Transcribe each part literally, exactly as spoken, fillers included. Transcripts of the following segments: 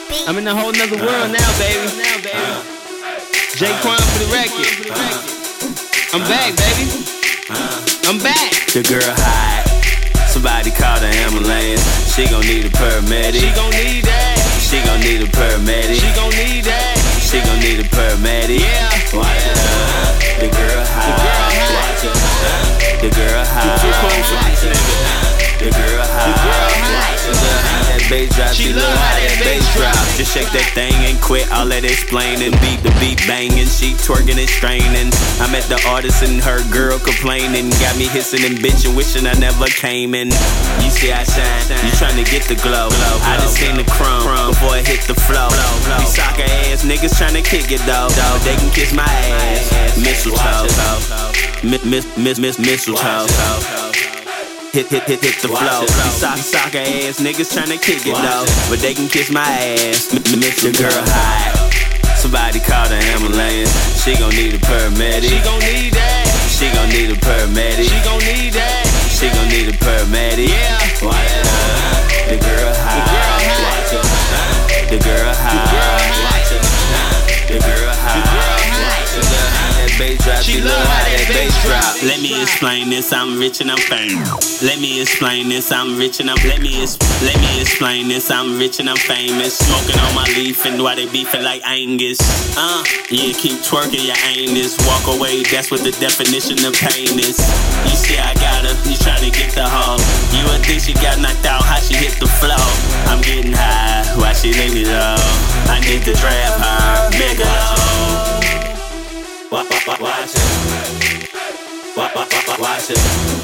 I'm in a whole nother world now, baby. J-Quan for the record. I'm back, baby. I'm back. The girl hide. Somebody call the ambulance. She gon' need a paramedic. She gon' need that. She gon' need a paramedic. She gon' need that. She gon' need a paramedic. Yeah. Watch it up. The girl hide. Watch it up. The girl hide. The girl hide. That bass drop, she love how that bass drop. Just shake that thing and quit all that explaining. Beat the beat banging, she twerking and straining. I'm at the artist and her girl complaining. Got me hissing and bitching, wishing I never came in. You see I shine, you trying to get the glow. I just seen the crumb before it hit the flow. These soccer ass niggas trying to kick it though. They can kiss my ass. Mistletoe, miss miss miss miss mistletoe. Hit, hit, hit, hit the flow. These sock, soccer ass niggas tryna kick it though, but they can kiss my ass. Miss the girl hide. Somebody call the ambulance. She gon' need a paramedic. She gon' need that. She gon' need a paramedic. She gon' need that. She gon' need a paramedic. Yeah. Watch it up. The girl hide. Watch it up. The girl hide. Watch it up. The girl hide. That bass drop, she love how that bass drop. Let me explain this, I'm rich and I'm famous. Let me explain this, I'm rich and I'm Let me ex- Let me explain this, I'm rich and I'm famous. Smoking on my leaf and why they beefing like Angus. Uh, yeah, keep twerking your anus. Walk away, that's what the definition of pain is. You see I got her, you try to get the hoe. You would think she got knocked out, how she hit the flow. I'm getting high, why she leave me low? I need to draft her, mega low. Watch it, watch it,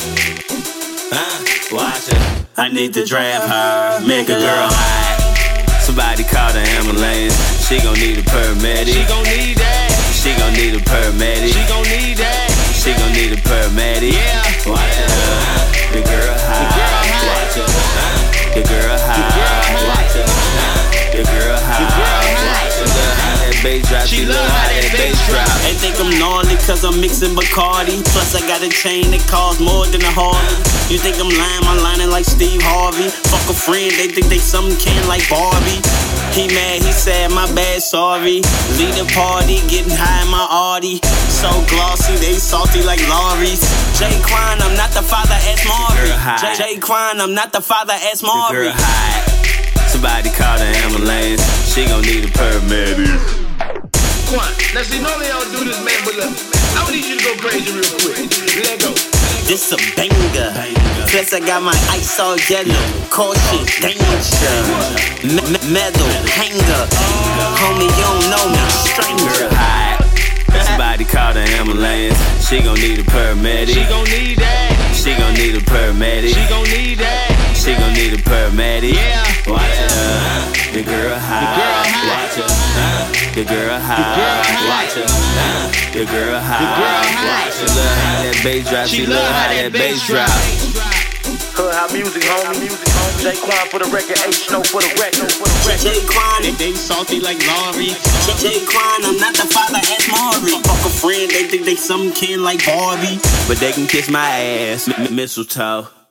uh, watch it. I need to draft her, make a girl hide. Somebody call the ambulance. She gon' need a paramedic. She gon' need that. She gon' need a paramedic. She gon' need that. She gon' need a paramedic. Yeah. Watch it up. The girl hide. Watch it up. The girl hide. Watch it up. The girl hide. Watch it up. That bass drop, she love how that bass drop. They think I'm gnarly cause I'm mixing Bacardi. Plus I got a chain that costs more than a Harley. You think I'm lying, I'm lining like Steve Harvey. Fuck a friend, they think they something can like Barbie. He mad, he said my bad, sorry. Lead the party, getting high in my Audi. So glossy, they salty like lorries. J-Quan, I'm not the father as Marvin. J-Quan, I'm not the father as Marvin. Somebody call the ambulance. She gon' need a paramedic. Quan, now see, normally I don't do this, man, but look, I would need you to go crazy real quick. Let go. This a banger. Plus I got my ice all yellow. Caution, danger. Me- me- metal, hanger. Homie, you don't know me, stranger. Hide. Somebody call the ambulance. She gon' need a paramedic. She gon' need that. She gon' need a paramedic. She gon' need that. She gon' need a paramedic. Yeah. Watch it up. The girl hide. Watch it up. The girl hide. Watch it up. The girl hide. Watch it up. That bass drop. She love how that bass drop. Hood Hop Music, homie. J-Quan for the record, H-No for the record. J-Quan, they, they salty like Laurie. J-Quan, I'm not the father as Maury. Fuck a friend, they think they something can like Barbie. But they can kiss my ass, M- mistletoe.